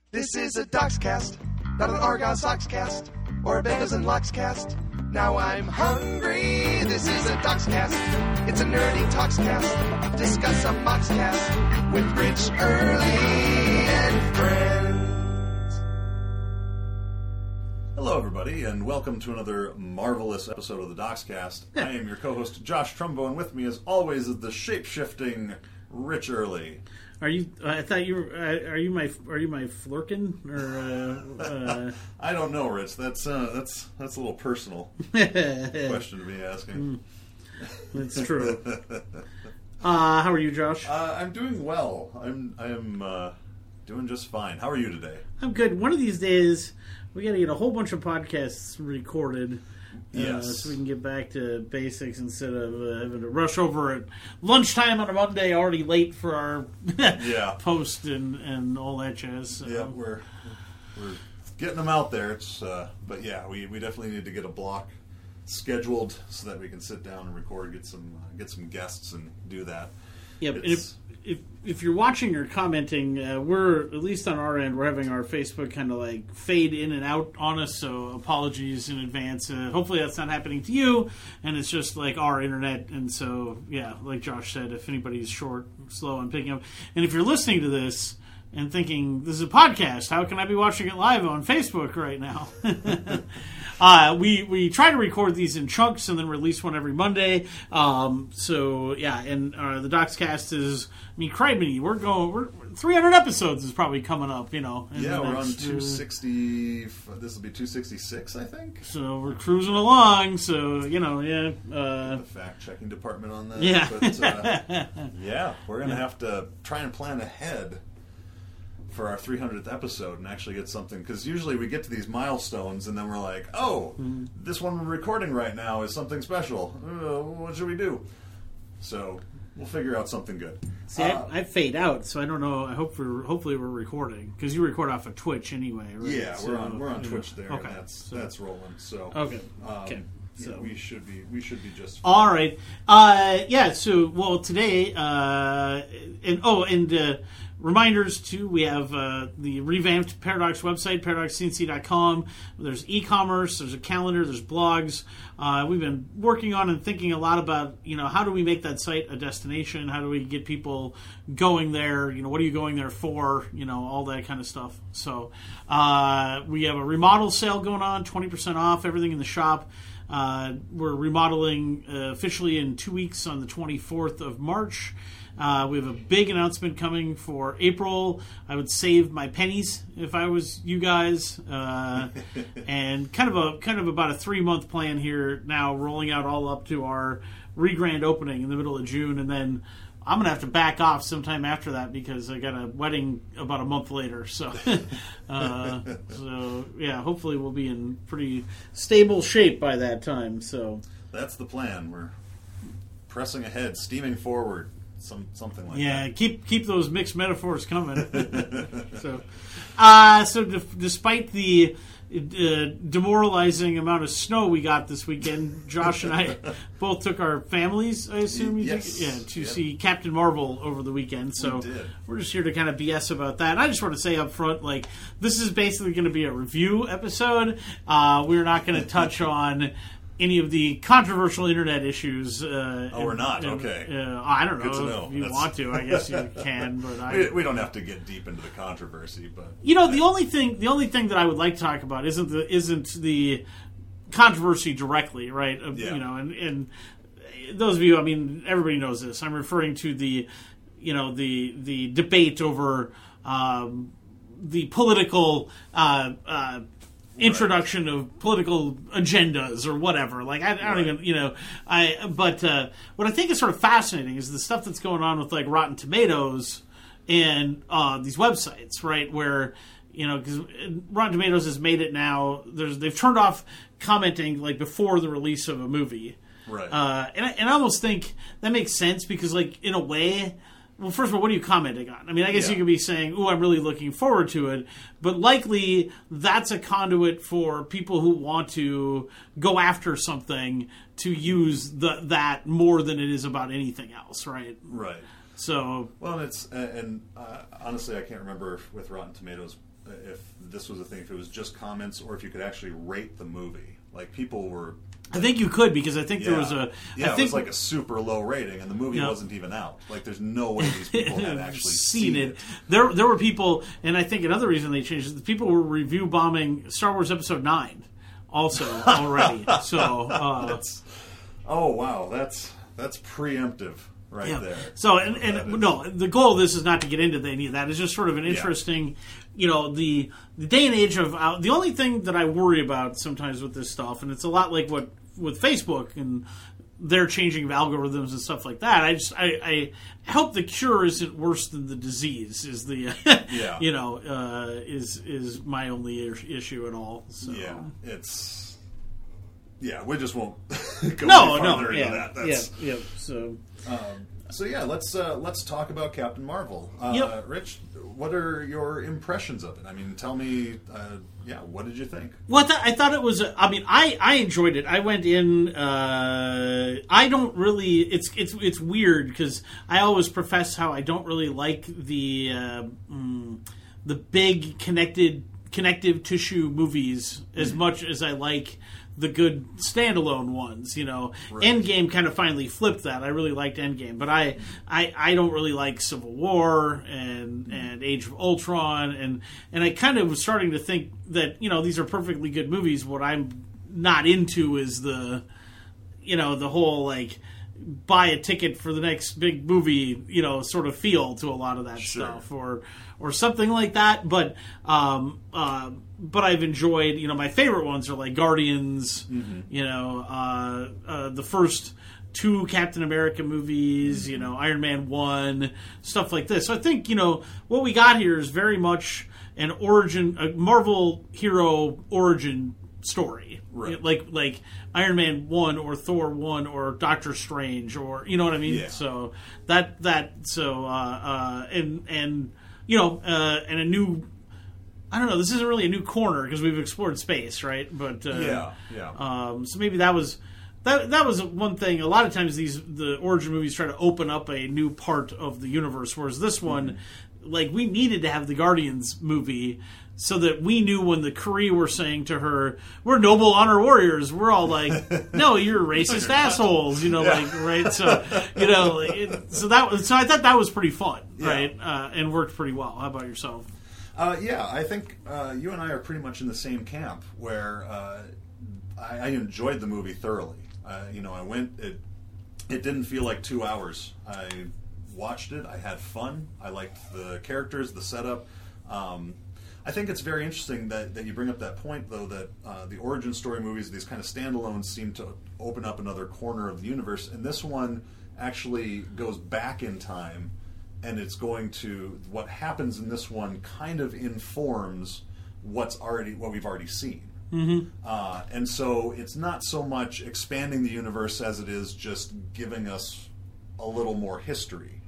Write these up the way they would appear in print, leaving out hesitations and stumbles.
This is a Docscast, not an Argon Sockscast, or a Benders and Lockscast. Now I'm hungry, this is a Docscast, it's a nerdy talkscast, discuss a Moxcast, with Rich, Early, and friends. Hello everybody, and welcome to another marvelous episode of the Docscast. I am your co-host Josh Trumbo, and with me as always is the shape-shifting Rich Early. Are you? I thought you were. Are you my Flurkin or? I don't know, Rich. That's a little personal question to be asking. That's true. How are you, Josh? I'm doing well. I am doing just fine. How are you today? I'm good. One of these days, we got to get a whole bunch of podcasts recorded. Yes. So we can get back to basics instead of having to rush over at lunchtime on a Monday, already late for our post and all that jazz. So. Yeah, we're getting them out there. It's but yeah, we definitely need to get a block scheduled so that we can sit down and record, get some guests and do that. Yep. If you're watching or commenting, we're, at least on our end, we're having our Facebook kind of like fade in and out on us, so apologies in advance. Hopefully that's not happening to you, and it's just like our internet. And so, yeah, like Josh said, if anybody's slow on picking up, and if you're listening to this and thinking, this is a podcast, how can I be watching it live on Facebook right now? We try to record these in chunks and then release one every Monday. So yeah, and the Docscast is, I mean, criminy, we're 300 episodes is probably coming up, you know. Yeah, we're on 260. This will be 266, I think. So we're cruising along. So you know, yeah. The fact checking department on that. Yeah, but yeah, we're gonna have to try and plan ahead for our 300th episode and actually get something, because usually we get to these milestones and then we're like, this one we're recording right now is something special. What should we do? So we'll figure out something good. See, I fade out, so I don't know. Hopefully we're recording, because you record off of Twitch anyway, right? Yeah, so, we're on Twitch there. Okay, and that's rolling. So okay. So we should be just fine. All right. Yeah. So today reminders too. We have the revamped Paradox website, paradoxcnc.com. There's e-commerce. There's a calendar. There's blogs. We've been working on and thinking a lot about, how do we make that site a destination? How do we get people going there? What are you going there for? All that kind of stuff. So we have a remodel sale going on, 20% off everything in the shop. We're remodeling officially in 2 weeks on the 24th of March. We have a big announcement coming for April. I would save my pennies if I was you guys. And kind of about a 3-month plan here now, rolling out all up to our re-grand opening in the middle of June, and then I'm going to have to back off sometime after that because I got a wedding about a month later. So, yeah, hopefully we'll be in pretty stable shape by that time. So that's the plan. We're pressing ahead, steaming forward, something like that. Yeah, keep those mixed metaphors coming. So despite the demoralizing amount of snow we got this weekend, Josh and I both took our families, I assume, to see Captain Marvel over the weekend. So we're just here to kind of BS about that. And I just want to say up front, this is basically going to be a review episode. We're not going to touch on any of the controversial internet issues. We're not? Okay. I don't know. Good to know. If you want to, I guess you can. But we don't have to get deep into the controversy. But the only thing that I would like to talk about isn't the controversy directly, right? And those of you, I mean, everybody knows this. I'm referring to the debate over the political introduction of political agendas or whatever. I don't even, but what I think is sort of fascinating is the stuff that's going on with Rotten Tomatoes and these websites, right? Where, because Rotten Tomatoes has made it now, they've turned off commenting before the release of a movie. Right. And I almost think that makes sense because in a way, well, first of all, what are you commenting on? I mean, I guess you could be saying, "Ooh, I'm really looking forward to it," but likely that's a conduit for people who want to go after something to use that more than it is about anything else, right? Right. So, well, honestly, I can't remember with Rotten Tomatoes if this was a thing, if it was just comments or if you could actually rate the movie. Like, people were... I think you could, because I think there was a... Yeah, it was like a super low rating, and the movie wasn't even out. Like, there's no way these people had actually seen it. There were people, and I think another reason they changed it, people were review bombing Star Wars Episode 9 also already. So, oh, wow, that's preemptive right there. So, and no, the goal of this is not to get into any of that. It's just sort of an interesting... the day and age of... the only thing that I worry about sometimes with this stuff, and it's a lot like what with Facebook and their changing of algorithms and stuff like that, I hope the cure isn't worse than the disease is the... is my only issue at all. So. Yeah, it's... Yeah, we just won't go any farther into that. That's, So yeah, let's talk about Captain Marvel. Rich, what are your impressions of it? I mean, tell me, what did you think? Well, I thought it was. I enjoyed it. I went in. I don't really. It's weird because I always profess how I don't really like the big connective tissue movies as much as I like the good standalone ones, Right. Endgame kind of finally flipped that. I really liked Endgame, but I don't really like Civil War and Age of Ultron, and I kind of was starting to think that these are perfectly good movies. What I'm not into is the whole like buy a ticket for the next big movie, sort of feel to a lot of that stuff, or something like that. But I've enjoyed, my favorite ones are like Guardians, the first two Captain America movies, Iron Man 1, stuff like this. So I think, what we got here is very much a Marvel hero origin story. Right. Like Iron Man 1 or Thor 1 or Doctor Strange, or you know what I mean? Yeah. So and a new, I don't know, this isn't really a new corner because we've explored space, right? But so maybe that was one thing. A lot of times the origin movies try to open up a new part of the universe, whereas this one, like, we needed to have the Guardians movie so that we knew when the Kree were saying to her, "We're noble honor warriors," we're all like, "No, you're racist assholes," like, right? So, so I thought that was pretty fun, right? And worked pretty well. How about yourself? I think you and I are pretty much in the same camp, where I enjoyed the movie thoroughly. I went. It didn't feel like 2 hours. I watched it. I had fun. I liked the characters, the setup. I think it's very interesting that you bring up that point, though, that the origin story movies, these kind of standalones, seem to open up another corner of the universe. And this one actually goes back in time, and it's going to... What happens in this one kind of informs what we've already seen. Mm-hmm. And so it's not so much expanding the universe as it is just giving us a little more history.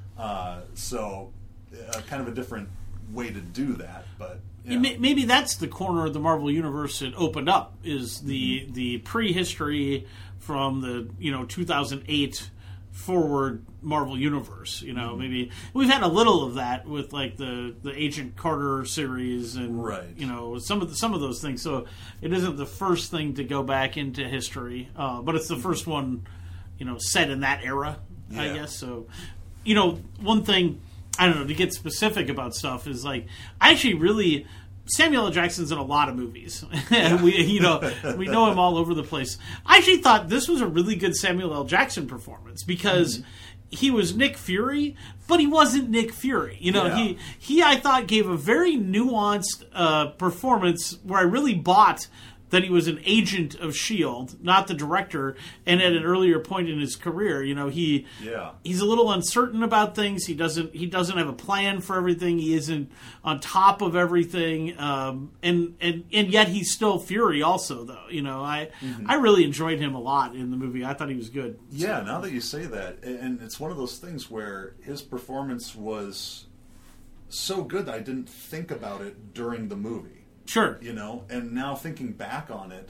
So kind of a different way to do that, but maybe that's the corner of the Marvel universe that opened up, is the prehistory from the 2008 forward Marvel universe. Maybe we've had a little of that with like the Agent Carter series and some of those things. So it isn't the first thing to go back into history, but it's the first one set in that era, I guess. So one thing, I don't know, to get specific about stuff, is like, I actually really... Samuel L. Jackson's in a lot of movies. We know him all over the place. I actually thought this was a really good Samuel L. Jackson performance, because he was Nick Fury, but he wasn't Nick Fury. He I thought gave a very nuanced performance where I really bought that he was an agent of S.H.I.E.L.D., not the director, and at an earlier point in his career, he's a little uncertain about things. He doesn't have a plan for everything. He isn't on top of everything, and yet he's still Fury also, though. I really enjoyed him a lot in the movie. I thought he was good. Yeah, now that you say that, and it's one of those things where his performance was so good that I didn't think about it during the movie. Sure. And now thinking back on it,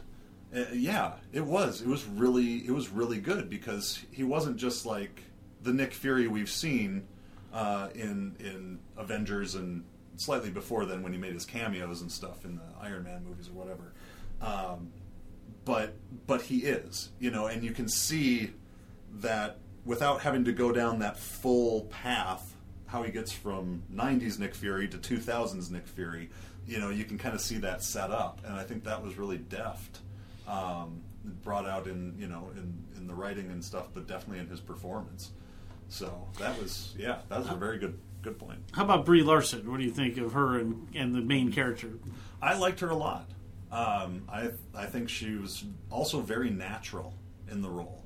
it was really good, because he wasn't just like the Nick Fury we've seen in Avengers and slightly before then when he made his cameos and stuff in the Iron Man movies or whatever. But he is, and you can see that without having to go down that full path, how he gets from 90s Nick Fury to 2000s Nick Fury, you can kind of see that set up, and I think that was really deft. Brought out in the writing and stuff, but definitely in his performance. So that was a very good point. How about Brie Larson? What do you think of her and the main character? I liked her a lot. I think she was also very natural in the role.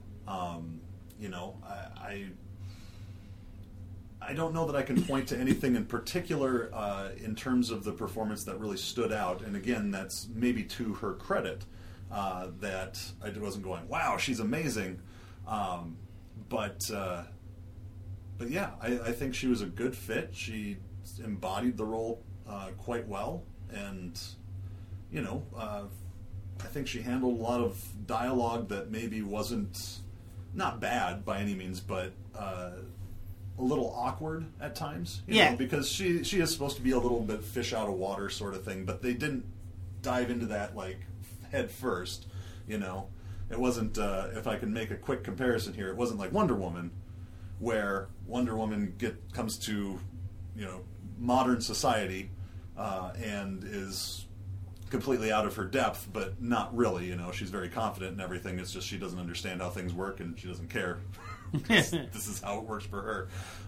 I don't know that I can point to anything in particular in terms of the performance that really stood out. And again, that's maybe to her credit that I wasn't going, wow, she's amazing. But yeah, I think she was a good fit. She embodied the role quite well. And, I think she handled a lot of dialogue that maybe wasn't, not bad by any means, but a little awkward at times. You know, because she is supposed to be a little bit fish out of water sort of thing, but they didn't dive into that like head first. It wasn't, if I can make a quick comparison here, it wasn't like Wonder Woman, where Wonder Woman comes to, modern society and is completely out of her depth, but not really. She's very confident in everything. It's just she doesn't understand how things work, and she doesn't care. This is how it works for her.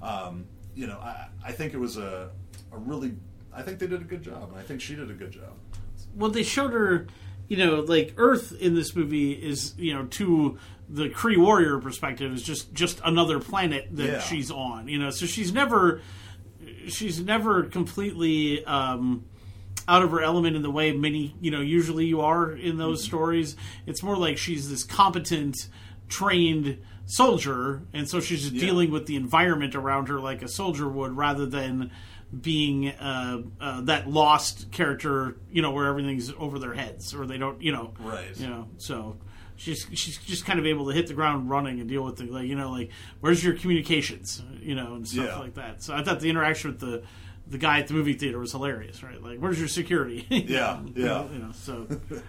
I think it was a really. I think they did a good job, and I think she did a good job. Well, they showed her, like Earth in this movie is, to the Kree warrior perspective, is just another planet that she's on. So she's never completely out of her element in the way many, usually you are in those stories. It's more like she's this competent, trained soldier, and so she's just dealing with the environment around her like a soldier would, rather than being that lost character, where everything's over their heads, or they don't, right. So she's just kind of able to hit the ground running and deal with the like where's your communications, and stuff like that. So I thought the interaction with the guy at the movie theater was hilarious, right? Like, where's your security? So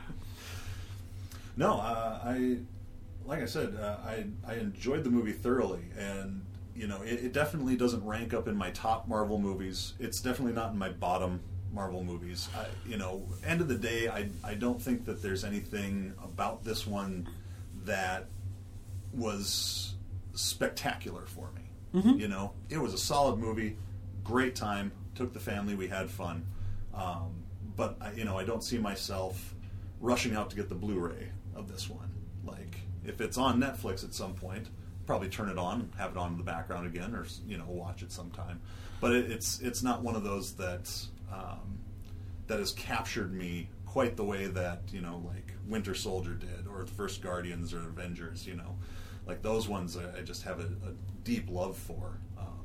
no, like I said, I enjoyed the movie thoroughly, and it definitely doesn't rank up in my top Marvel movies. It's definitely not in my bottom Marvel movies. End of the day, I don't think that there's anything about this one that was spectacular for me. Mm-hmm. It was a solid movie, great time, took the family, we had fun. But I don't see myself rushing out to get the Blu-ray of this one. Like, if it's on Netflix at some point, probably turn it on, have it on in the background again, or watch it sometime. But it's not one of those that has captured me quite the way that like Winter Soldier did, or the first Guardians or Avengers. Like those ones, I just have a deep love for.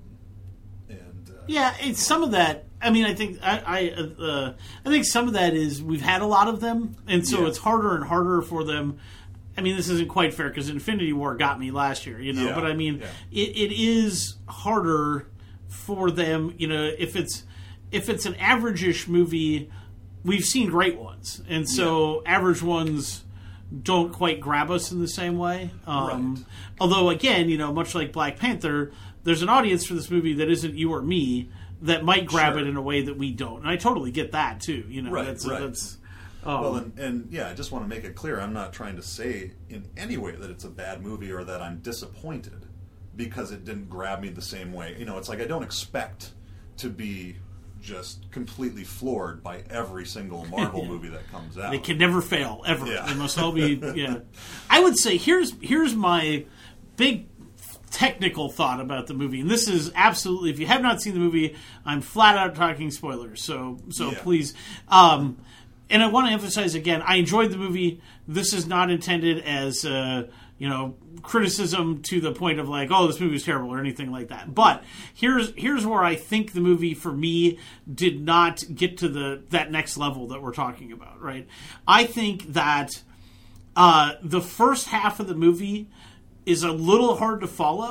It's some of that. I mean, I think I think some of that is we've had a lot of them, and so it's harder and harder for them. I mean, this isn't quite fair because Infinity War got me last year, but I mean, it is harder for them, if it's an average-ish movie. We've seen great ones, and so average ones don't quite grab us in the same way. Right. Although, again, much like Black Panther, there's an audience for this movie that isn't you or me that might grab it in a way that we don't, and I totally get that too. That's I just want to make it clear, I'm not trying to say in any way that it's a bad movie or that I'm disappointed because it didn't grab me the same way. It's like I don't expect to be just completely floored by every single Marvel movie that comes out. They can never fail, ever. They must all be, I would say, here's my big technical thought about the movie, and this is absolutely, if you have not seen the movie, I'm flat out talking spoilers, so please. And I want to emphasize again, I enjoyed the movie. This is not intended as criticism to the point of like, oh, this movie is terrible or anything like that. But here's where I think the movie for me did not get to that next level that we're talking about. Right? I think that the first half of the movie is a little hard to follow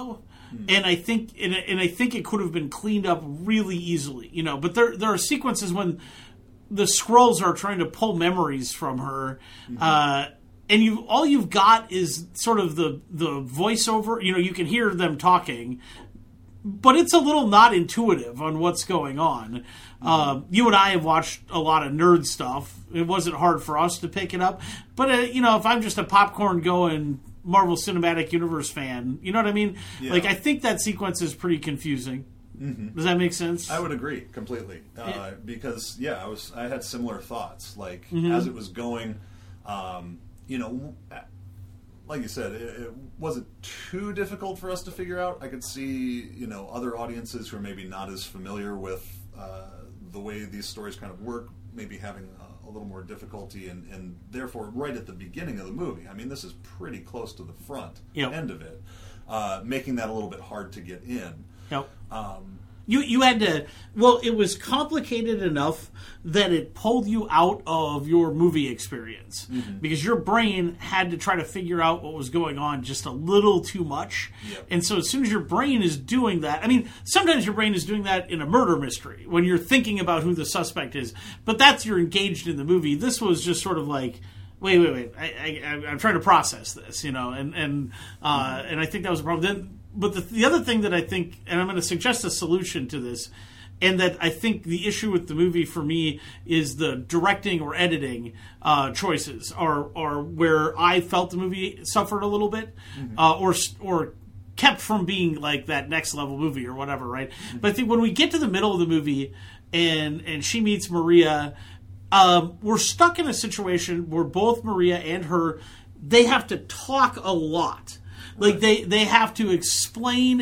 And I think it could have been cleaned up really easily, you know. But there are sequences when the Skrulls are trying to pull memories from her, and all you've got is sort of the voiceover. You know, you can hear them talking, but it's a little not intuitive on what's going on. You and I have watched a lot of nerd stuff. It wasn't hard for us to pick it up, but you know, if I'm just a popcorn going Marvel Cinematic Universe fan, you know what I mean? Yeah. Like, I think that sequence is pretty confusing. Does that make sense? I would agree completely because I had similar thoughts. Like as it was going, you know, like you said, it wasn't too difficult for us to figure out. I could see, you know, other audiences who are maybe not as familiar with the way these stories kind of work, maybe having a little more difficulty, and therefore right at the beginning of the movie, I mean, this is pretty close to the front end of it, making that a little bit hard to get in. Yep. You had to. Well, it was complicated enough that it pulled you out of your movie experience because your brain had to try to figure out what was going on just a little too much. Yep. And so as soon as your brain is doing that, I mean, sometimes your brain is doing that in a murder mystery when you're thinking about who the suspect is, but you're engaged in the movie. This was just sort of like, wait, I'm trying to process this, you know, and I think that was a problem. Then. But the other thing that I think, and I'm going to suggest a solution to this, and that I think the issue with the movie for me is the directing or editing choices are where I felt the movie suffered a little bit, or kept from being like that next level movie or whatever, right? But I think when we get to the middle of the movie and she meets Maria, we're stuck in a situation where both Maria and her, they have to talk a lot. Like, they have to explain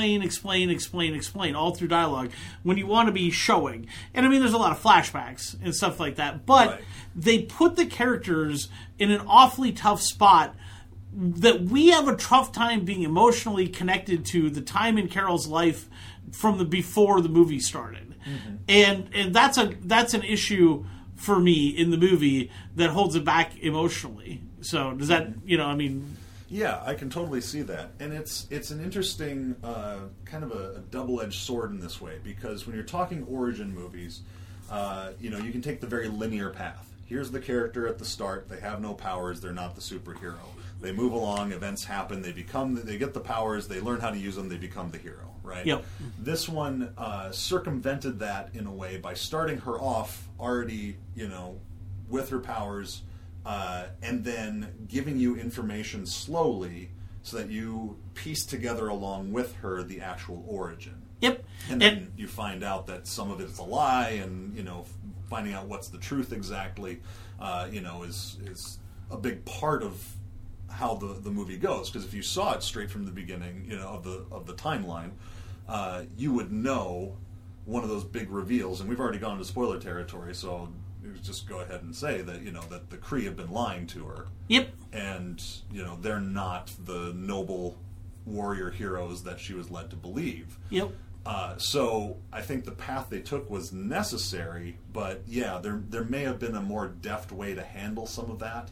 all through dialogue when you want to be showing. And, I mean, there's a lot of flashbacks and stuff like that. But they put the characters in an awfully tough spot that we have a tough time being emotionally connected to the time in Carol's life from before the movie started. And that's an issue for me in the movie that holds it back emotionally. So, does that, you know, I mean... Yeah, I can totally see that. And it's an interesting kind of a double-edged sword in this way, because when you're talking origin movies, you know, you can take the very linear path. Here's the character at the start, they have no powers, they're not the superhero. They move along, events happen, they get the powers, they learn how to use them, they become the hero, right? Yep. This one circumvented that in a way by starting her off already, you know, with her powers, and then giving you information slowly so that you piece together along with her the actual origin. Yep. And then you find out that some of it is a lie, and, you know, finding out what's the truth exactly, you know, is a big part of how the movie goes. Because if you saw it straight from the beginning, you know, of the timeline, you would know one of those big reveals. And we've already gone into spoiler territory, so I'll just go ahead and say that, you know, that the Kree have been lying to her. Yep. And, you know, they're not the noble warrior heroes that she was led to believe. Yep. So I think the path they took was necessary, but yeah, there may have been a more deft way to handle some of that.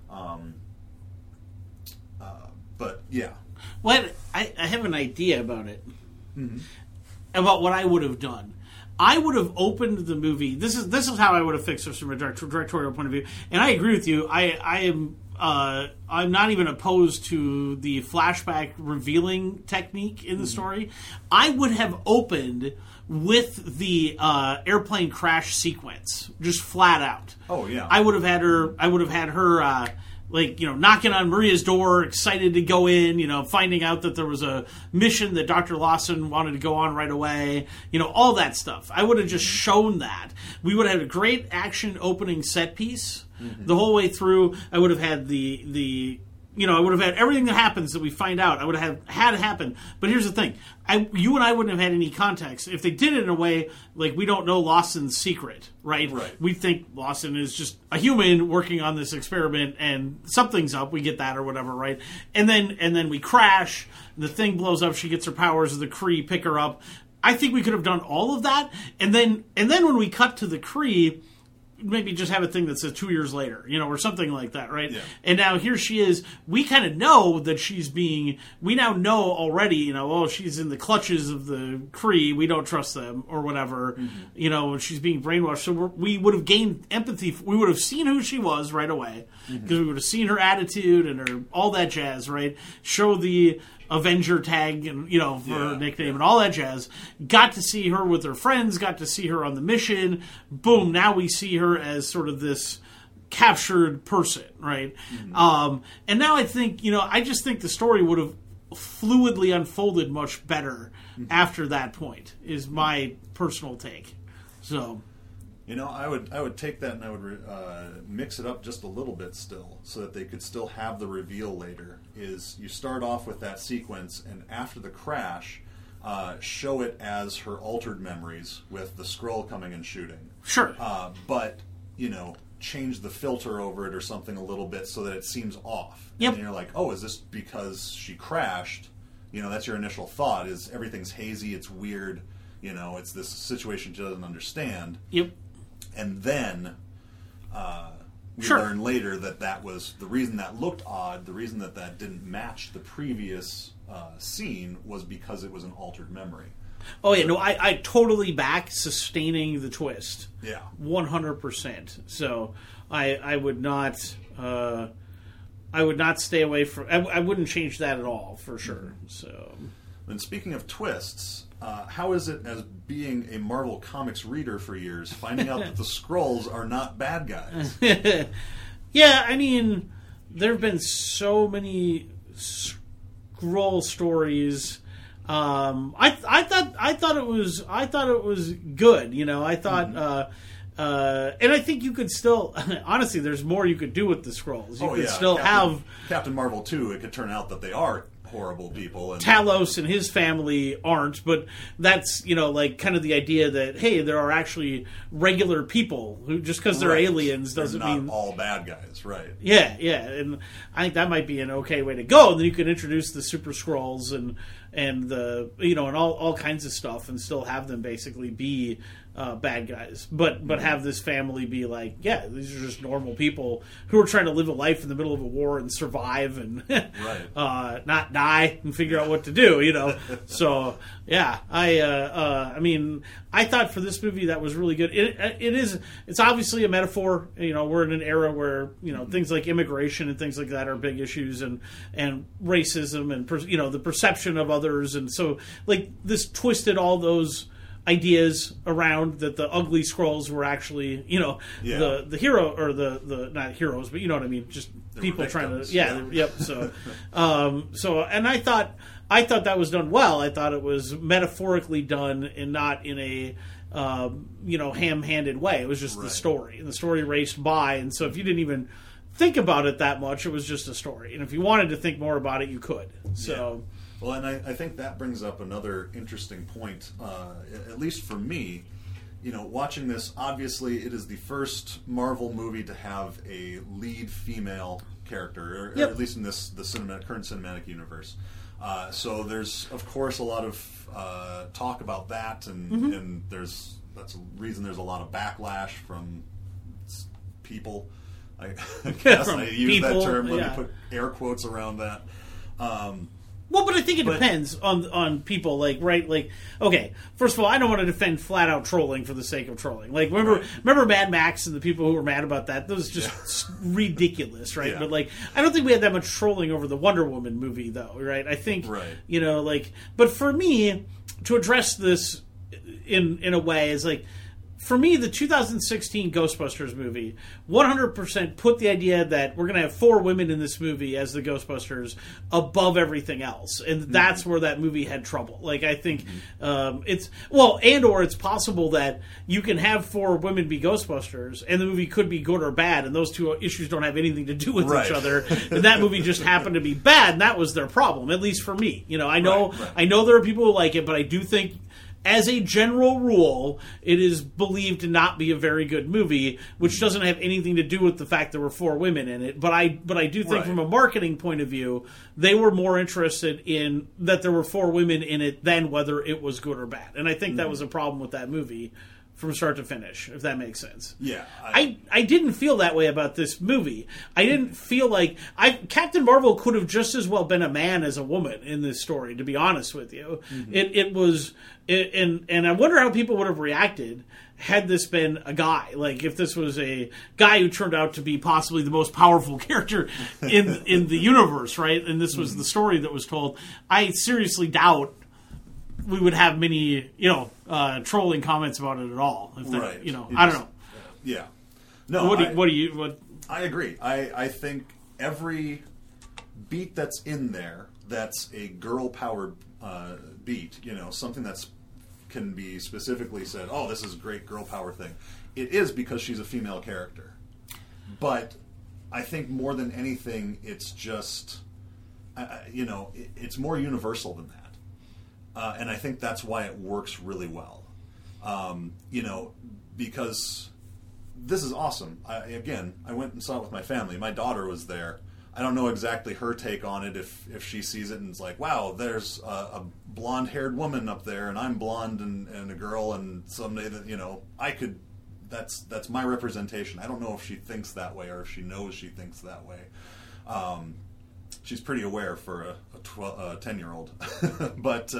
But yeah. Well, I have an idea about it. About what I would have done. I would have opened the movie. This is how I would have fixed this from a directorial point of view. And I agree with you. I'm not even opposed to the flashback revealing technique in the story. I would have opened with the airplane crash sequence, just flat out. Oh yeah. I would have had her. Like, you know, knocking on Maria's door, excited to go in, you know, finding out that there was a mission that Dr. Lawson wanted to go on right away, you know, all that stuff. I would have just shown that. We would have had a great action opening set piece the whole way through. I would have had you know, I would have had everything that happens that we find out. I would have had it happen. But here's the thing. You and I wouldn't have had any context. If they did it in a way, like, we don't know Lawson's secret, right? We think Lawson is just a human working on this experiment and something's up. We get that or whatever, right? And then we crash. The thing blows up. She gets her powers. The Kree pick her up. I think we could have done all of that. And then when we cut to the Kree, maybe just have a thing that says 2 years later, or something like that, right? Yeah. And now here she is. We kind of know that we now know already, she's in the clutches of the Kree. We don't trust them or whatever, she's being brainwashed. So we would have gained empathy. We would have seen who she was right away because we would have seen her attitude and her all that jazz, right? Show the Avenger tag and for her nickname and all that jazz. Got to see her with her friends, got to see her on the mission. Boom, now we see her as sort of this captured person, right? And now I think, I just think the story would have fluidly unfolded much better after that point, is my personal take. So I would take that and I would mix it up just a little bit still, so that they could still have the reveal later. Is you start off with that sequence, and after the crash, show it as her altered memories with the Skrull coming and shooting. Sure. But change the filter over it or something a little bit so that it seems off. Yep. And you're like, oh, is this because she crashed? That's your initial thought. Is everything's hazy? It's weird. It's this situation she doesn't understand. Yep. And then we Sure. learn later that was the reason that looked odd, the reason that didn't match the previous scene was because it was an altered memory. Oh, yeah, no, I totally back sustaining the twist. Yeah. 100%. So I would not stay away from... I wouldn't change that at all, for sure. So... And speaking of twists, how is it, as being a Marvel Comics reader for years, finding out that the Skrulls are not bad guys? Yeah, I mean, there have been so many Skrull stories. I thought it was good. I thought, and I think you could still, honestly, there's more you could do with the Skrulls. You could still have Captain Marvel 2. It could turn out that they are horrible people. And Talos and his family aren't, but that's, kind of the idea that, hey, there are actually regular people who, just because they're aliens doesn't they're not mean all bad guys, right? Yeah, and I think that might be an okay way to go. And then you can introduce the Super Skrulls and the and all kinds of stuff, and still have them basically be bad guys, but have this family be like, yeah, these are just normal people who are trying to live a life in the middle of a war and survive and not die and figure out what to do. So yeah, I mean, I thought for this movie that was really good. It's obviously a metaphor. We're in an era where things like immigration and things like that are big issues, and racism and the perception of others, and so like this twisted all those ideas around that the ugly Skrulls were actually the hero, or the not heroes, but you know what I mean, just people trying to yep. So and I thought that was done well. I thought it was metaphorically done and not in a ham-handed way. It was just the story, and the story raced by, and so if you didn't even think about it that much, it was just a story, and if you wanted to think more about it, you could. So. Yeah. Well, and I think that brings up another interesting point, at least for me. Watching this, obviously it is the first Marvel movie to have a lead female character, or at least in the current cinematic universe. So there's, of course, a lot of talk about that, and that's a reason there's a lot of backlash from people. I guess I use that term. Let me put air quotes around that. Well, but I think it depends on people. Okay, first of all, I don't want to defend flat out trolling for the sake of trolling. Remember Mad Max and the people who were mad about that? That was just ridiculous, right? Yeah. But I don't think we had that much trolling over the Wonder Woman movie, though, right? I think but for me to address this in a way is for me, the 2016 Ghostbusters movie 100% put the idea that we're going to have 4 women in this movie as the Ghostbusters above everything else. And that's where that movie had trouble. I think it's possible that you can have 4 women be Ghostbusters and the movie could be good or bad, and those two issues don't have anything to do with each other. And that movie just happened to be bad, and that was their problem, at least for me. I know there are people who like it, but I do think, as a general rule, it is believed to not be a very good movie, which doesn't have anything to do with the fact there were 4 women in it. But I do think from a marketing point of view, they were more interested in that there were 4 women in it than whether it was good or bad. And I think that was a problem with that movie from start to finish, if that makes sense. Yeah. I didn't feel that way about this movie. I didn't feel like... Captain Marvel could have just as well been a man as a woman in this story, to be honest with you. Mm-hmm. And I wonder how people would have reacted had this been a guy. Like, if this was a guy who turned out to be possibly the most powerful character in the universe, right? And this was the story that was told. I seriously doubt we would have many, trolling comments about it at all. If that, right. I don't know. Yeah. No. What I agree. I think every beat that's in there that's a girl-powered beat, something that's can be specifically said, oh, this is a great girl power thing. It is because she's a female character. But I think more than anything, it's just, it's more universal than that. And I think that's why it works really well. Because this is awesome. I went and saw it with my family. My daughter was there. I don't know exactly her take on it if she sees it and is like, wow, there's a blonde-haired woman up there and I'm blonde and a girl and someday that, I could, that's my representation. I don't know if she thinks that way or if she knows she thinks that way. She's pretty aware for a 10-year-old. But,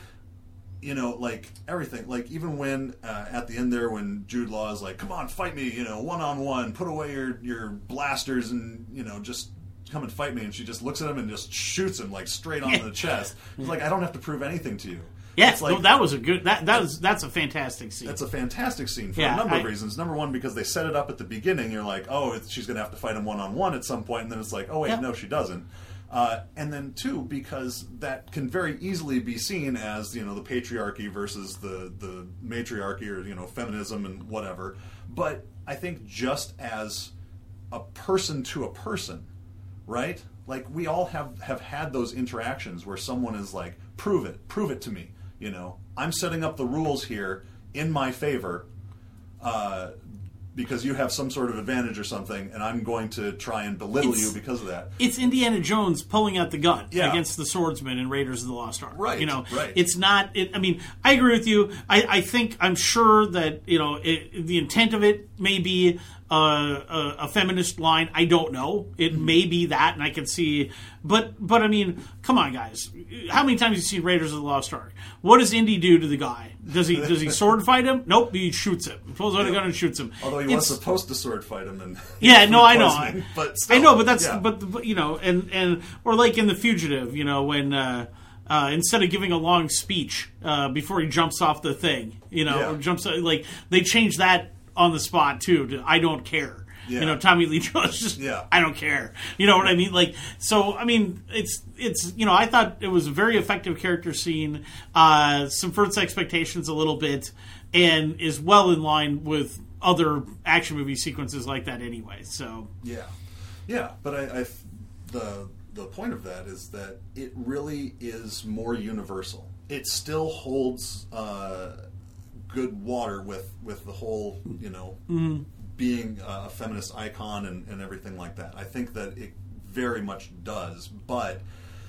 like everything, like even when at the end there when Jude Law is like, come on, fight me, one-on-one, put away your blasters and, just come and fight me, and she just looks at him and just shoots him like straight on the chest. It's like, I don't have to prove anything to you. Yeah, it's like, that was a good. That's a fantastic scene. That's a fantastic scene for a number of reasons. Number one, because they set it up at the beginning. You're like, oh, she's going to have to fight him one-on-one at some point, and then it's like, oh wait, no, she doesn't. And then two, because that can very easily be seen as the patriarchy versus the matriarchy or feminism and whatever. But I think just as a person to a person. Right? Like, we all have had those interactions where someone is like, prove it to me. I'm setting up the rules here in my favor because you have some sort of advantage or something, and I'm going to try and belittle you because of that. It's Indiana Jones pulling out the gun against the swordsman in Raiders of the Lost Ark. Right, right. It's not... I agree with you. I'm sure that, the intent of it may be a feminist line. I don't know. It may be that, and I can see... But come on, guys. How many times have you seen Raiders of the Lost Ark? What does Indy do to the guy? Does he sword fight him? Nope, he shoots him. He pulls out a gun and shoots him. Although he was supposed to sword fight him. And I know. But still, I know, but that's... Yeah. But and or like in The Fugitive, when... instead of giving a long speech before he jumps off the thing, or jumps like they changed that on the spot too. To I don't care. Yeah. Tommy Lee Jones just I don't care. You know what I mean? Like it's I thought it was a very effective character scene. Subverts expectations a little bit and is well in line with other action movie sequences like that anyway. So but I the point of that is that it really is more universal. It still holds good water with the whole, being a feminist icon and everything like that. I think that it very much does, but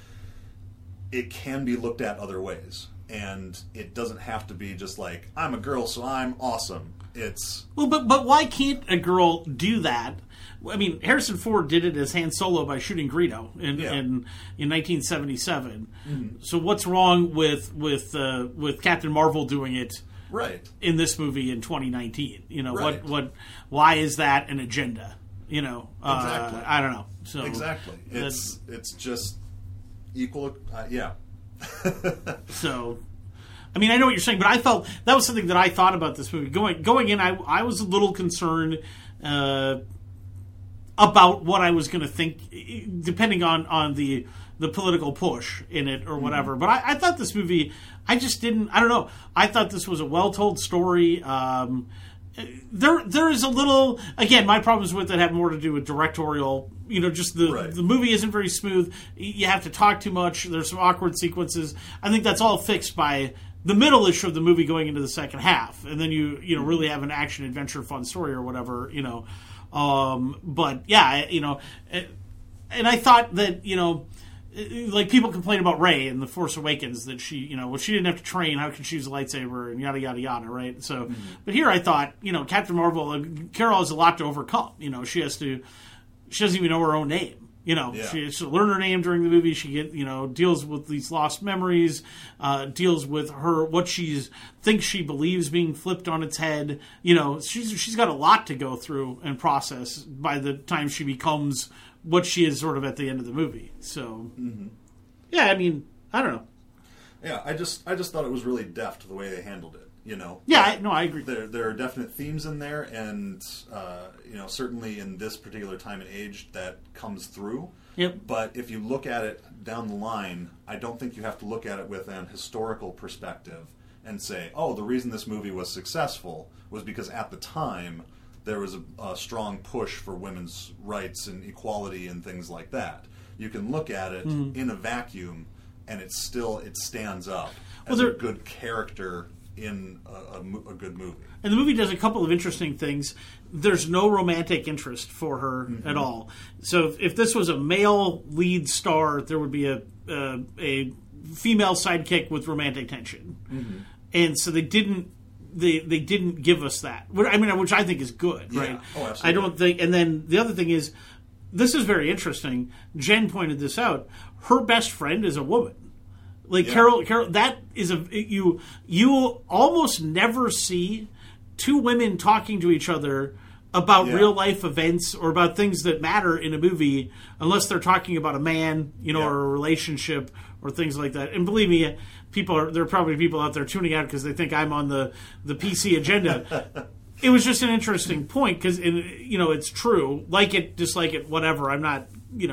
it can be looked at other ways. And it doesn't have to be just like, I'm a girl, so I'm awesome. It's... Well, but why can't a girl do that? I mean, Harrison Ford did it as Han Solo by shooting Greedo in 1977. Mm-hmm. So what's wrong with Captain Marvel doing it in this movie in 2019? Why is that an agenda? Exactly. I don't know. So exactly. It's just equal. So, I know what you're saying, but I felt that was something that I thought about this movie going in. I was a little concerned about what I was going to think, depending on the political push in it or whatever. Mm-hmm. But I thought this movie, I just didn't. I don't know. I thought this was a well told story. There is a little, again, my problems with it have more to do with directorial, just the movie isn't very smooth. You have to talk too much. There's some awkward sequences. I think that's all fixed by the middle-ish of the movie going into the second half. And then you really have an action, adventure, fun story or whatever, but yeah, and I thought that, like people complain about Rey in The Force Awakens that she, she didn't have to train. How could she use a lightsaber and yada yada yada, right? So, but here I thought, Captain Marvel, Carol has a lot to overcome. She doesn't even know her own name. She has to learn her name during the movie. She deals with these lost memories, deals with what thinks she believes being flipped on its head. She's got a lot to go through and process by the time she becomes what she is sort of at the end of the movie. So, yeah, I mean, I don't know. Yeah, I just thought it was really deft the way they handled it. Yeah, I agree. There are definite themes in there, and certainly in this particular time and age that comes through. Yep. But if you look at it down the line, I don't think you have to look at it with an historical perspective and say, oh, the reason this movie was successful was because at the time there was a strong push for women's rights and equality and things like that. You can look at it in a vacuum, and it stands up as a good character in a good movie. And the movie does a couple of interesting things. There's no romantic interest for her at all. So if this was a male lead star, there would be a female sidekick with romantic tension. And so they didn't give us that. I mean, which I think is good, right? Yeah. Oh, absolutely. I don't think. And then the other thing is, this is very interesting. Jen pointed this out. Her best friend is a woman. Like Carol, that is you almost never see two women talking to each other about real life events or about things that matter in a movie, unless they're talking about a man, or a relationship or things like that. And believe me, there are probably people out there tuning out because they think I'm on the PC agenda. It was just an interesting point because it's true. Like it, dislike it, whatever. I'm not,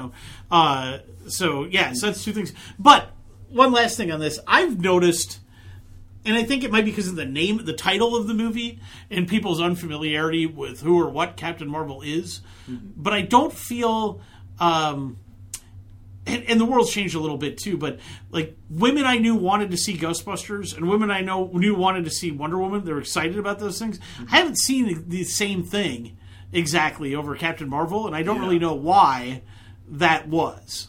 So that's two things, but. One last thing on this. I've noticed, and I think it might be because of the title of the movie, and people's unfamiliarity with who or what Captain Marvel is, but I don't feel, and the world's changed a little bit too, but like women I knew wanted to see Ghostbusters, and women I knew wanted to see Wonder Woman. They're excited about those things. I haven't seen the same thing exactly over Captain Marvel, and I don't really know why that was,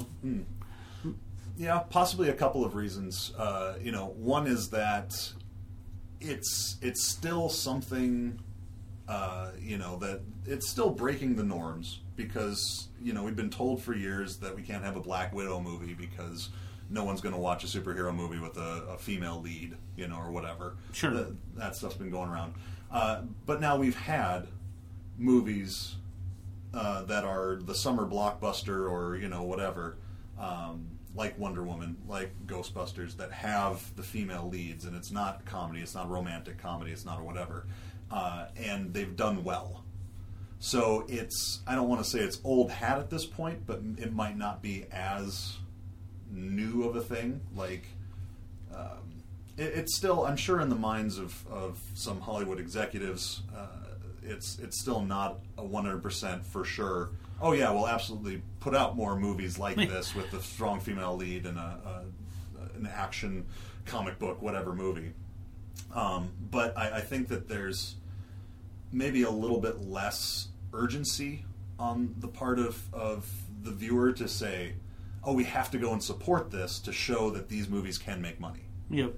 Yeah, possibly a couple of reasons. One is that it's still something, that it's still breaking the norms because, we've been told for years that we can't have a Black Widow movie because no one's going to watch a superhero movie with a female lead, or whatever. Sure. That stuff's been going around. But now we've had movies that are the summer blockbuster or, whatever, like Wonder Woman, like Ghostbusters, that have the female leads, and it's not comedy, it's not romantic comedy, it's not whatever, and they've done well. So I don't want to say it's old hat at this point, but it might not be as new of a thing. Like, it's still, I'm sure in the minds of some Hollywood executives, it's still not a 100% for sure. Oh yeah, we'll absolutely put out more movies like this with a strong female lead and an action comic book, whatever movie. But I think that there's maybe a little bit less urgency on the part of the viewer to say, oh, we have to go and support this to show that these movies can make money. Yep.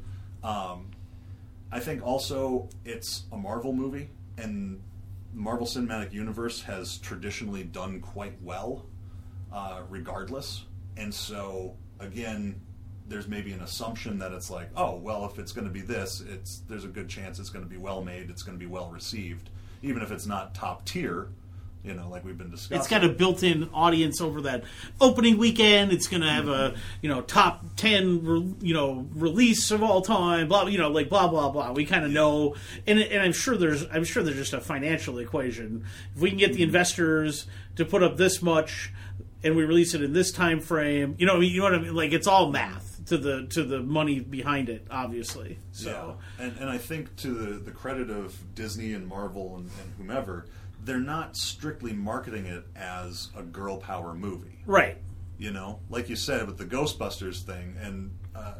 I think also it's a Marvel movie, and Marvel Cinematic Universe has traditionally done quite well, regardless. And so, again, there's maybe an assumption that it's like, oh, well, if it's going to be this, there's a good chance it's going to be well made, it's going to be well received, even if it's not top tier. Like we've been discussing. It's got a built-in audience over that opening weekend. It's going to have a, top 10, release of all time. Blah, like blah blah blah. We kind of know, and I'm sure there's just a financial equation. If we can get the investors to put up this much, and we release it in this time frame, you know what I mean? Like it's all math to the money behind it, obviously. So, yeah. And I think to the credit of Disney and Marvel and whomever, they're not strictly marketing it as a girl power movie. Right. Like you said with the Ghostbusters thing, and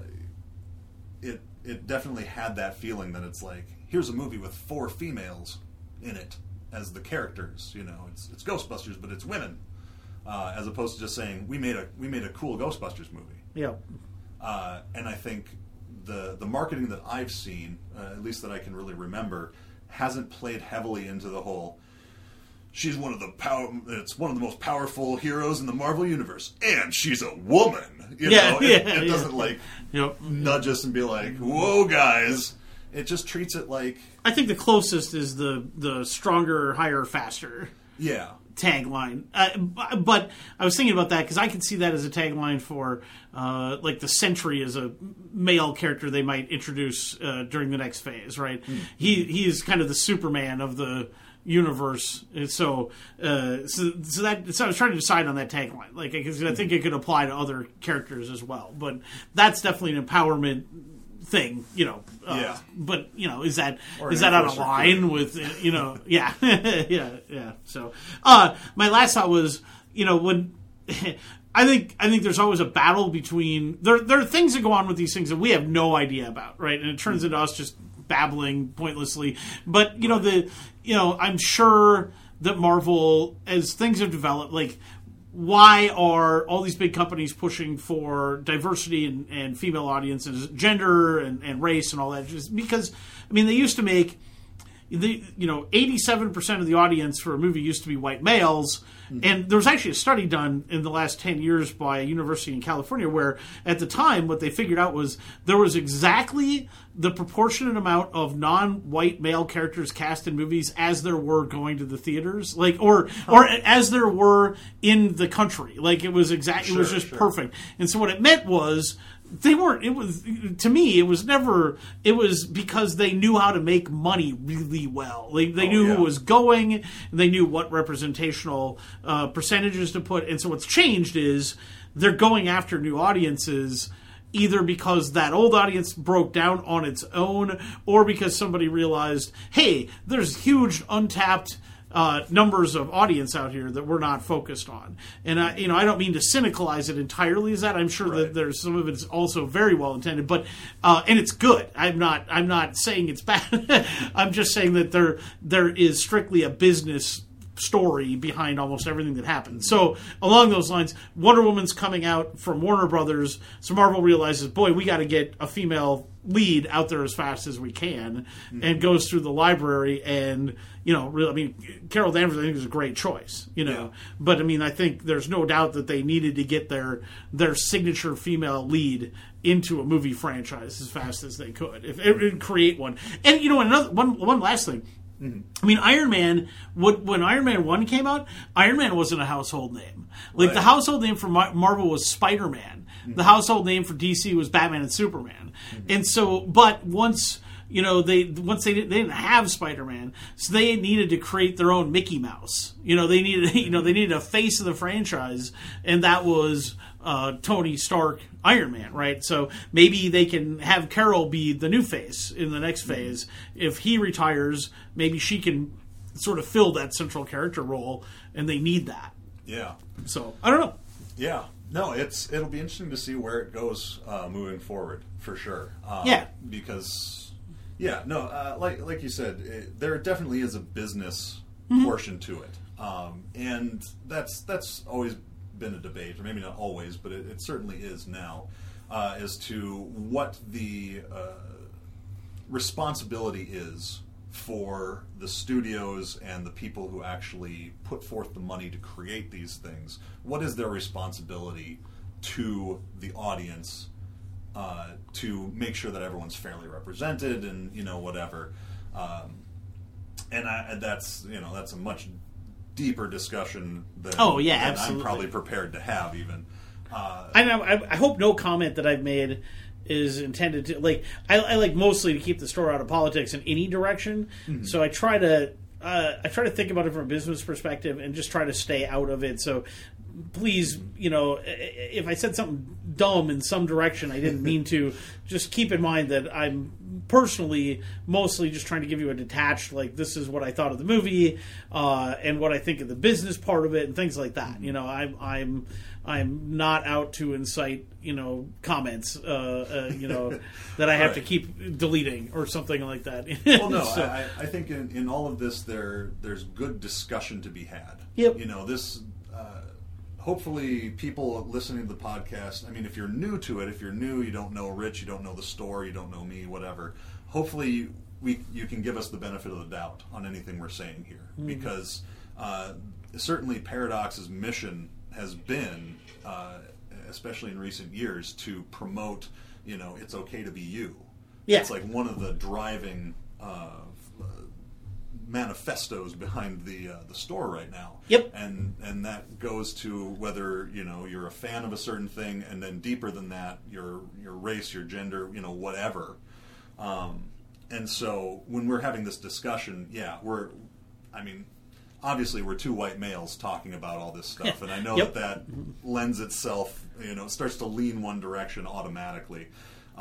it definitely had that feeling that it's like, here's a movie with 4 females in it as the characters. It's Ghostbusters, but it's women. as opposed to just saying we made a cool Ghostbusters movie. Yeah. And I think the marketing that I've seen, at least that I can really remember, hasn't played heavily into the whole. She's one of the most powerful heroes in the Marvel universe, and she's a woman. It doesn't nudge us and be like, "Whoa, guys!" It just treats it like. I think the closest is the stronger, higher, faster. Yeah. Tagline, but I was thinking about that because I could see that as a tagline for like the Sentry as a male character they might introduce during the next phase, right? He is kind of the Superman of the universe, and so I was trying to decide on that tagline, like because I think it could apply to other characters as well, but that's definitely an empowerment thing, but is that out of line with yeah. So my last thought was when I think there's always a battle between there are things that go on with these things that we have no idea about, right? And it turns into us just babbling pointlessly, but I'm sure that Marvel, as things have developed, like why are all these big companies pushing for diversity and female audiences, gender and race and all that? Just because, they used to make 87% of the audience for a movie used to be white males. And there was actually a study done in the last 10 years by a university in California where, at the time, what they figured out was there was exactly the proportionate amount of non-white male characters cast in movies as there were going to the theaters, or as there were in the country. Like it was exactly, it was just perfect. And so what it meant was. They weren't. It was, to me, it was because they knew how to make money really well. They knew who was going, and they knew what representational percentages to put. And so what's changed is they're going after new audiences, either because that old audience broke down on its own, or because somebody realized, hey, there's huge untapped numbers of audience out here that we're not focused on. And I don't mean to cynicalize it entirely as that. I'm sure that there's some of it's also very well intended, but and it's good. I'm not saying it's bad. I'm just saying that there is strictly a business story behind almost everything that happens. So along those lines, Wonder Woman's coming out from Warner Brothers, so Marvel realizes, boy, we got to get a female lead out there as fast as we can, and goes through the library and Carol Danvers I think is a great choice, but I think there's no doubt that they needed to get their signature female lead into a movie franchise as fast as they could, if create one. And another one last thing. Iron Man, when Iron Man 1 came out, Iron Man wasn't a household name. Like, the household name for Marvel was Spider-Man. The household name for DC was Batman and Superman. And so, but once they didn't have Spider-Man, so they needed to create their own Mickey Mouse. They needed a face of the franchise, and that was Tony Stark, Iron Man, right? So maybe they can have Carol be the new face in the next phase. If he retires, maybe she can sort of fill that central character role, and they need that. Yeah. So I don't know. Yeah. No, it'll be interesting to see where it goes moving forward, for sure. Because, like you said, there definitely is a business portion to it, and that's always been a debate, or maybe not always, but it certainly is now, as to what the responsibility is for the studios and the people who actually put forth the money to create these things. What is their responsibility to the audience to make sure that everyone's fairly represented and whatever? And that's a much deeper discussion than I'm probably prepared to have even. I hope no comment that I've made is intended to, like, I like mostly to keep the story out of politics in any direction. So I try to think about it from a business perspective and just try to stay out of it. So please, if I said something dumb in some direction, I didn't mean to. Just keep in mind that I'm personally mostly just trying to give you a detached, like, this is what I thought of the movie, and what I think of the business part of it and things like that. I'm not out to incite, comments, that I have to keep deleting or something like that. Well, no, so, I think in all of this, there's good discussion to be had. Yep. This hopefully people listening to the podcast, I mean, if you're new to it, if you're new, you don't know Rich, you don't know the story, you don't know me, whatever, hopefully you can give us the benefit of the doubt on anything we're saying here. Because certainly Paradox's mission has been, especially in recent years, to promote, it's okay to be you. Yeah. It's like one of the driving manifestos behind the store right now. Yep. And that goes to whether you're a fan of a certain thing, and then deeper than that, your race, your gender, whatever. And so when we're having this discussion, obviously we're two white males talking about all this stuff, and I know that lends itself, it starts to lean one direction automatically.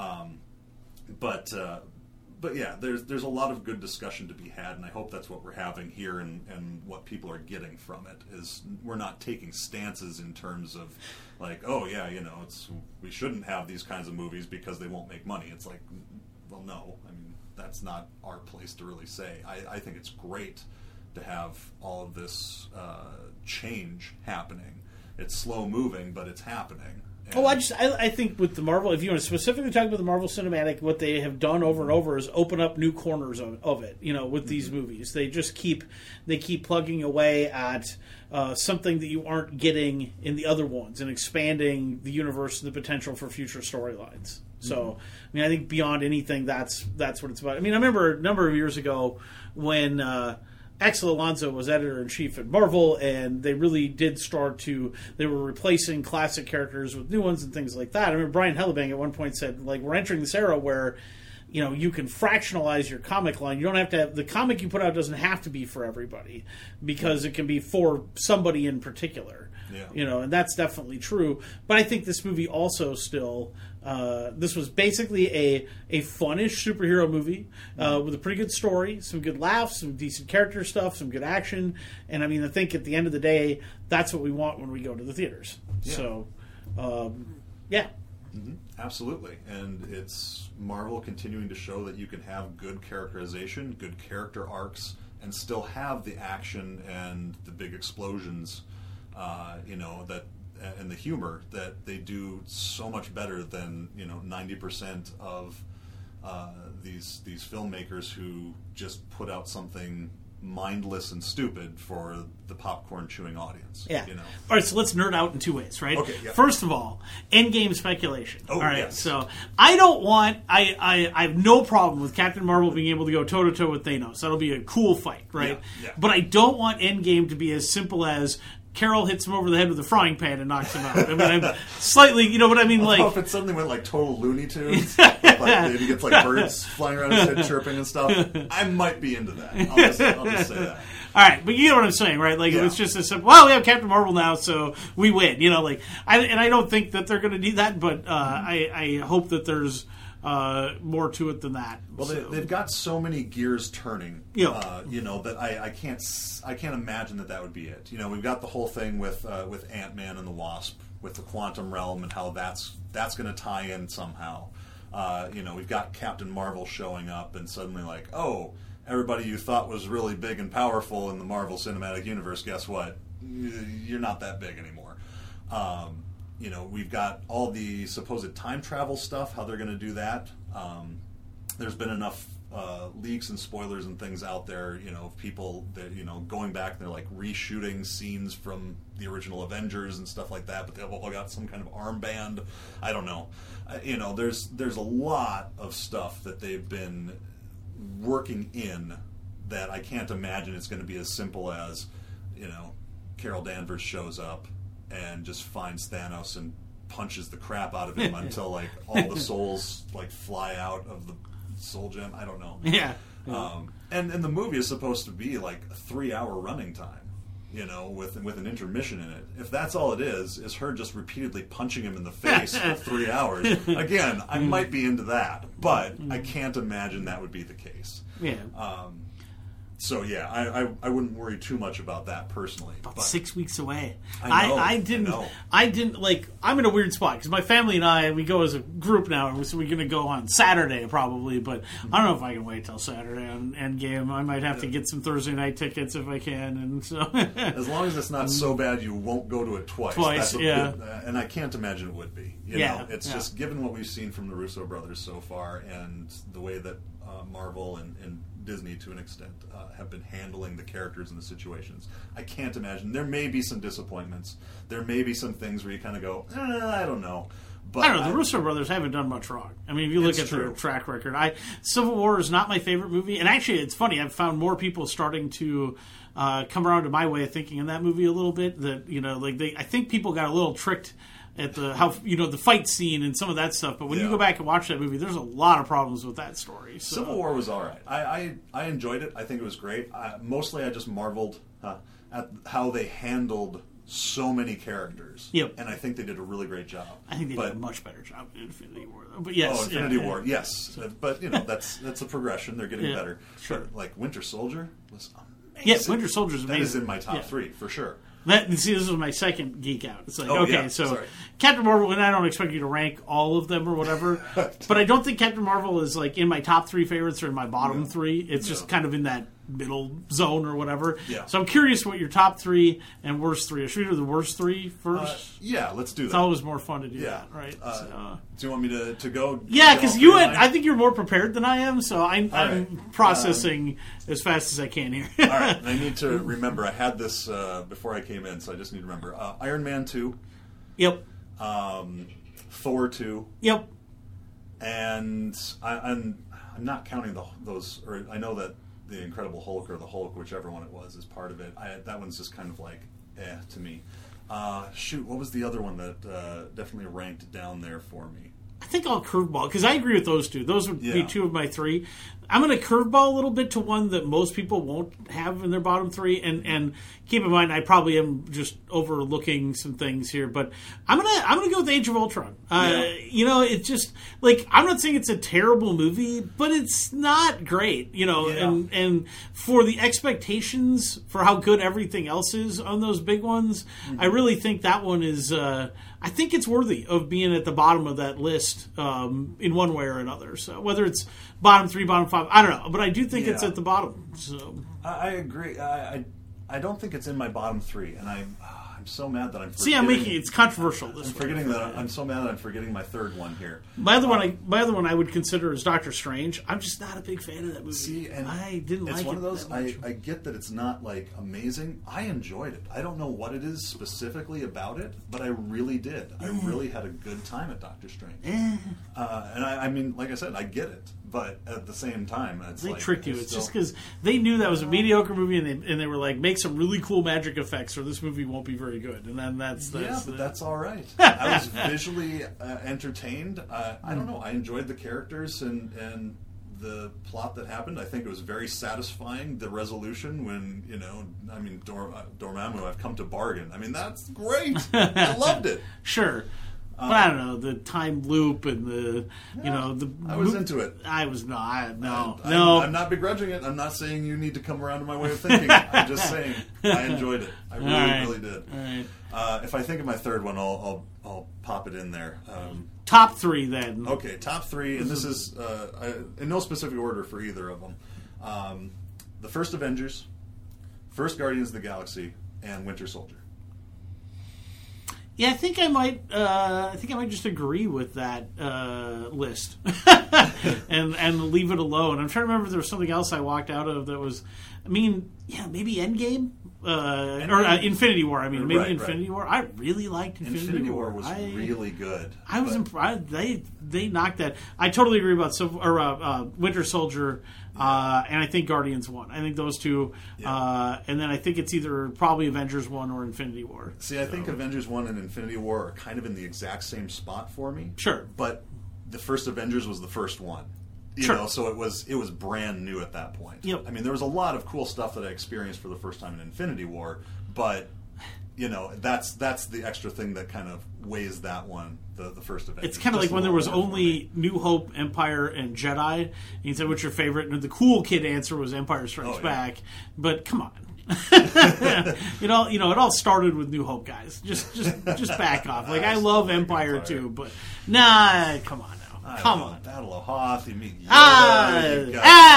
But yeah, there's a lot of good discussion to be had, and I hope that's what we're having here, and what people are getting from it is we're not taking stances in terms of like, oh yeah, we shouldn't have these kinds of movies because they won't make money. It's like, well, no, I mean, that's not our place to really say. I think it's great to have all of this change happening. It's slow moving, but it's happening. I think with the Marvel, if you want to specifically talk about the Marvel Cinematic, what they have done over and over is open up new corners of it. With these movies, they just keep plugging away at something that you aren't getting in the other ones, and expanding the universe and the potential for future storylines. So, I think beyond anything, that's what it's about. I remember a number of years ago when Axel Alonso was editor-in-chief at Marvel, and they really did they were replacing classic characters with new ones and things like that. I remember Brian Hellebank at one point said, like, we're entering this era where, you can fractionalize your comic line. You don't have to have, the comic you put out doesn't have to be for everybody, because it can be for somebody in particular. Yeah. And that's definitely true. But I think this movie also still, this was basically a funnish superhero movie with a pretty good story, some good laughs, some decent character stuff, some good action. And I think at the end of the day, that's what we want when we go to the theaters. Yeah. So, yeah. Mm-hmm. Absolutely. And it's Marvel continuing to show that you can have good characterization, good character arcs, and still have the action and the big explosions, that and the humor that they do so much better than 90% of these filmmakers who just put out something mindless and stupid for the popcorn chewing audience. Yeah. All right, so let's nerd out in two ways, right? Okay. Yeah. First of all, endgame speculation. Oh, all right. Yes. So I don't want. I have no problem with Captain Marvel being able to go toe to toe with Thanos. That'll be a cool fight, right? Yeah. But I don't want endgame to be as simple as Carol hits him over the head with a frying pan and knocks him out. I'm slightly, you know what I mean? Like, if it suddenly went like total Looney Tunes, like he gets like birds flying around his head chirping and stuff, I might be into that. I'll just say that. All right, but you know what I'm saying, right? Like, if it's just as simple, well, we have Captain Marvel now, so we win. I don't think that they're going to do that, but I hope that there's more to it than that. Well, they've got so many gears turning, that I can't imagine that would be it. We've got the whole thing with Ant-Man and the Wasp, with the quantum realm and how that's going to tie in somehow. We've got Captain Marvel showing up, and suddenly like, oh, everybody you thought was really big and powerful in the Marvel Cinematic Universe, guess what? You're not that big anymore. We've got all the supposed time travel stuff, how they're going to do that. There's been enough leaks and spoilers and things out there, of people that, going back, they're like reshooting scenes from the original Avengers and stuff like that, but they've all got some kind of armband. I don't know. There's a lot of stuff that they've been working in that I can't imagine it's going to be as simple as, Carol Danvers shows up and just finds Thanos and punches the crap out of him until like all the souls like fly out of the soul gem. I don't know. Yeah. And the movie is supposed to be like a 3-hour running time, with an intermission in it. If that's all it is her just repeatedly punching him in the face for 3 hours, again, I might be into that, but I can't imagine that would be the case. Yeah. So yeah, I wouldn't worry too much about that personally. About 6 weeks away. I know, I didn't like. I'm in a weird spot because my family and I, we go as a group now, so we're going to go on Saturday probably. But I don't know if I can wait till Saturday on Endgame. I might have to get some Thursday night tickets if I can, and so as long as it's not so bad you won't go to it twice. Twice, yeah. And I can't imagine it would be. You know, it's just given what we've seen from the Russo brothers so far, and the way that Marvel and Disney, to an extent, have been handling the characters and the situations. I can't imagine. There may be some disappointments. There may be some things where you kind of go, I don't know. But I don't know. The Russo brothers haven't done much wrong. I mean, if you look at their track record, Civil War is not my favorite movie. And actually, it's funny. I've found more people starting to come around to my way of thinking in that movie a little bit. That I think people got a little tricked at the fight scene and some of that stuff. But when you go back and watch that movie, there's a lot of problems with that story. So. Civil War was all right. I enjoyed it. I think it was great. Mostly I just marveled at how they handled so many characters. Yep. And I think they did a really great job. I think they did a much better job in Infinity War, though. But yes. Infinity War, yes. But, that's a progression. They're getting better. Sure. But, like, Winter Soldier was amazing. Yeah, Winter Soldier's amazing. That is in my top 3, for sure. This is my second geek out. It's like, sorry. Captain Marvel, and I don't expect you to rank all of them or whatever, but I don't think Captain Marvel is like in my top 3 favorites or in my bottom 3. It's just kind of in that middle zone or whatever. Yeah. So I'm curious what your top 3 and worst 3 are. Should we do the worst 3 first? Yeah, let's do that. It's always more fun to do that, right? Do you want me to go? Yeah, because I think you're more prepared than I am, so I'm processing as fast as I can here. All right, I need to remember. I had this before I came in, so I just need to remember. Iron Man 2. Yep. Thor 2. Yep. And I'm not counting those. Or I know that the Incredible Hulk or the Hulk, whichever one it was, is part of it. That one's just kind of like to me. What was the other one that definitely ranked down there for me? I think I'll curveball, because I agree with those two. Those would be 2 of my 3. I'm going to curveball a little bit to one that most people won't have in their bottom 3, and keep in mind I probably am just overlooking some things here, but I'm gonna go with Age of Ultron. It's just like, I'm not saying it's a terrible movie, but it's not great. And for the expectations for how good everything else is on those big ones, I really think that one is. I think it's worthy of being at the bottom of that list in one way or another. So whether it's bottom 3, bottom 5, I don't know, but I do think it's at the bottom. So I agree. I don't think it's in my bottom 3, and I'm so mad that I'm forgetting. See, I'm making it's controversial. I'm so mad that I'm forgetting my third one here. My other one I would consider is Doctor Strange. I'm just not a big fan of that movie. See, and I didn't like it. It's one of those. I get that it's not like amazing. I enjoyed it. I don't know what it is specifically about it, but I really did. I really had a good time at Doctor Strange. And I mean, like I said, I get it. But at the same time, they tricked you. It's just because they knew that was a mediocre movie, and they were like, make some really cool magic effects, or this movie won't be very good. And then that's all right. I was visually entertained. I don't know. I enjoyed the characters and the plot that happened. I think it was very satisfying. The resolution when Dormammu, I've come to bargain. I mean, that's great. I loved it. Sure. But I don't know, the time loop and I was into it. I was not. No. I'm not begrudging it. I'm not saying you need to come around to my way of thinking. I'm just saying I enjoyed it. I really did. All right. If I think of my third one, I'll pop it in there. Top 3 then. Okay, top 3, and this is in no specific order for either of them. The first Avengers, first Guardians of the Galaxy, and Winter Soldier. Yeah, I think I might just agree with that list and leave it alone. I'm trying to remember if there was something else I walked out of that was, maybe Endgame or Infinity War. Infinity War. I really liked Infinity War. Was really good. I was impressed. They knocked that. I totally agree about Winter Soldier. And I think Guardians 1. I think those two. Yeah. And then I think it's either probably Avengers 1 or Infinity War. See, I think Avengers 1 and Infinity War are kind of in the exact same spot for me. Sure. But the first Avengers was the first one. You know, so it was brand new at that point. Yep. I mean, there was a lot of cool stuff that I experienced for the first time in Infinity War, but that's the extra thing that kind of weighs that one, the first event. It's kind of like when there was only New Hope, Empire, and Jedi. And you said, what's your favorite? And the cool kid answer was Empire Strikes Back. But come on. It all started with New Hope, guys. Just back off. Like, I love Empire too, but nah, come on now. Come on. Battle of Hoth, you meet Yoda,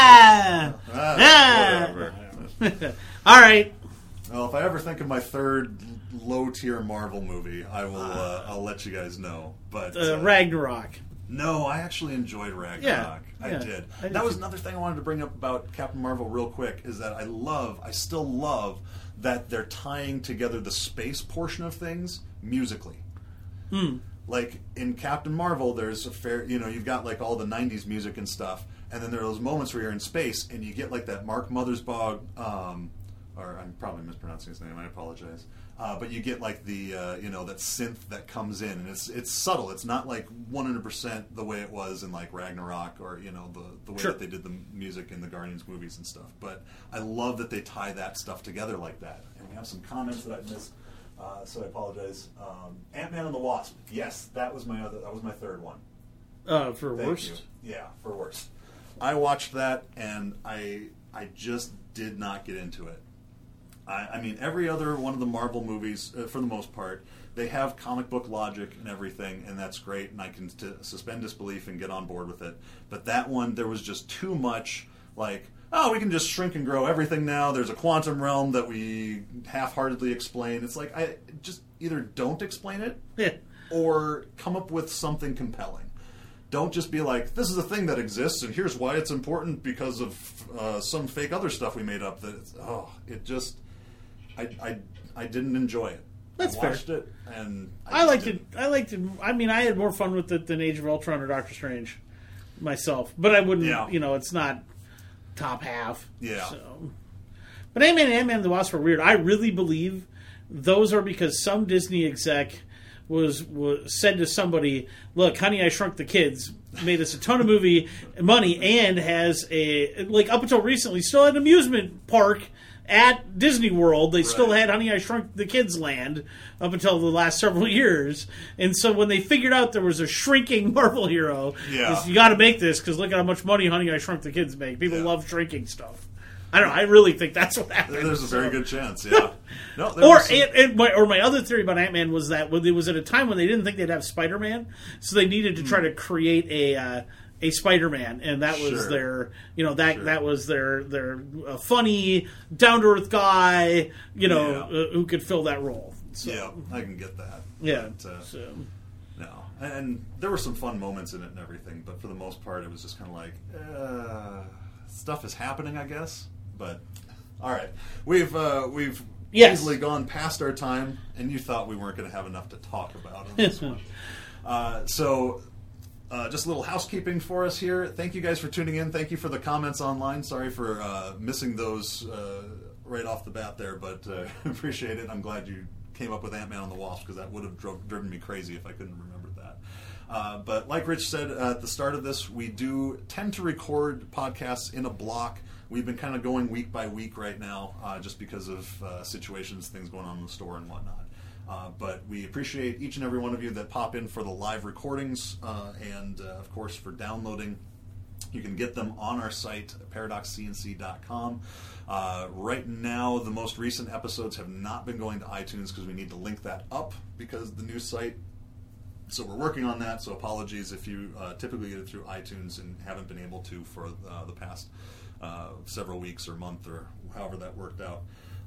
whatever. All right. Well, if I ever think of my third low-tier Marvel movie, I will. I'll let you guys know. But Ragnarok. No, I actually enjoyed Ragnarok. I did. That was another thing I wanted to bring up about Captain Marvel real quick, is that I still love that they're tying together the space portion of things musically. Like, in Captain Marvel, there's a fair, you've got like all the 90s music and stuff, and then there are those moments where you're in space, and you get like that Mark Mothersbaugh, or I'm probably mispronouncing his name, I apologize. But you get like the that synth that comes in, and it's subtle. It's not like 100% the way it was in like Ragnarok, or the way that they did the music in the Guardians movies and stuff. But I love that they tie that stuff together like that. And we have some comments that I missed, so I apologize. Ant-Man and the Wasp. Yes, that was my third one. For Thank worst. you. Yeah, for worst. I watched that and I just did not get into it. I mean, every other one of the Marvel movies, for the most part, they have comic book logic and everything, and that's great, and I can suspend disbelief and get on board with it. But that one, there was just too much, like, we can just shrink and grow everything now. There's a quantum realm that we half-heartedly explain. It's like, I just either don't explain it or come up with something compelling. Don't just be like, this is a thing that exists, and here's why it's important because of some fake other stuff we made up. I didn't enjoy it. That's fair. I watched it, and I liked it. I mean, I had more fun with it than Age of Ultron or Doctor Strange myself. But I wouldn't, it's not top half. Yeah. So. But Ant-Man and Ant-Man and the Wasp are weird. I really believe those are because some Disney exec was said to somebody, look, Honey, I Shrunk the Kids made us a ton of money and has up until recently still had an amusement park at Disney World. They still had Honey, I Shrunk the Kids land up until the last several years. And so when they figured out there was a shrinking Marvel hero, you got to make this because look at how much money Honey, I Shrunk the Kids make. People love shrinking stuff. I don't know. I really think that's what happened. There's a very good chance, yeah. My other theory about Ant-Man was that it was at a time when they didn't think they'd have Spider-Man, so they needed to try to create a Spider-Man, and that was their, that was their funny, down-to-earth guy, who could fill that role. So, yeah, I can get that. Yeah. But, no, and there were some fun moments in it and everything, but for the most part, it was just kind of like, stuff is happening, I guess. But all right, we've easily gone past our time, and you thought we weren't going to have enough to talk about on this one. So just a little housekeeping for us here. Thank you guys for tuning in. Thank you for the comments online. Sorry for missing those right off the bat there, but appreciate it. I'm glad you came up with Ant-Man and the Wasp because that would have driven me crazy if I couldn't remember that. But like Rich said at the start of this, we do tend to record podcasts in a block. We've been kind of going week by week right now just because of situations, things going on in the store and whatnot. But we appreciate each and every one of you that pop in for the live recordings and, of course, for downloading. You can get them on our site, paradoxcnc.com. Right now, the most recent episodes have not been going to iTunes because we need to link that up because the new site. So we're working on that, so apologies if you typically get it through iTunes and haven't been able to for the past several weeks or month or however that worked out.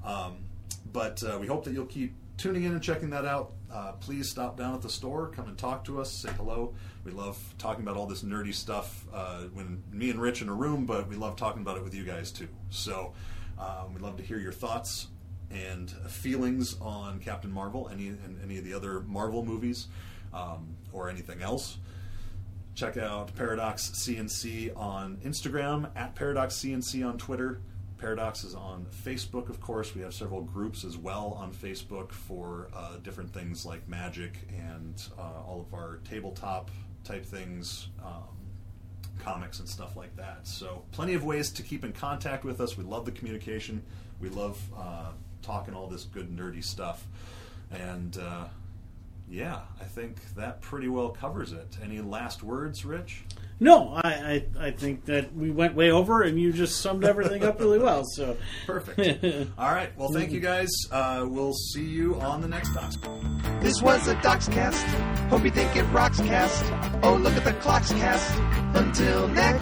But we hope that you'll keep tuning in and checking that out. Please stop down at the store, come and talk to us, say hello. We love talking about all this nerdy stuff when me and Rich in a room, but we love talking about it with you guys too. So we'd love to hear your thoughts and feelings on Captain Marvel, any of the other Marvel movies. Or anything else. Check out Paradox CNC on Instagram, at Paradox CNC on Twitter. Paradox is on Facebook, of course. We have several groups as well on Facebook for different things like Magic and all of our tabletop type things, comics and stuff like that. So plenty of ways to keep in contact with us. We love the communication. We love talking all this good nerdy stuff. And yeah, I think that pretty well covers it. Any last words, Rich? No, I think that we went way over, and you just summed everything up really well. So perfect. All right. Well, thank you guys. We'll see you on the next Docscast. This was a Docscast. Hope you think it rocks cast. Oh, look at the clocks cast. Until next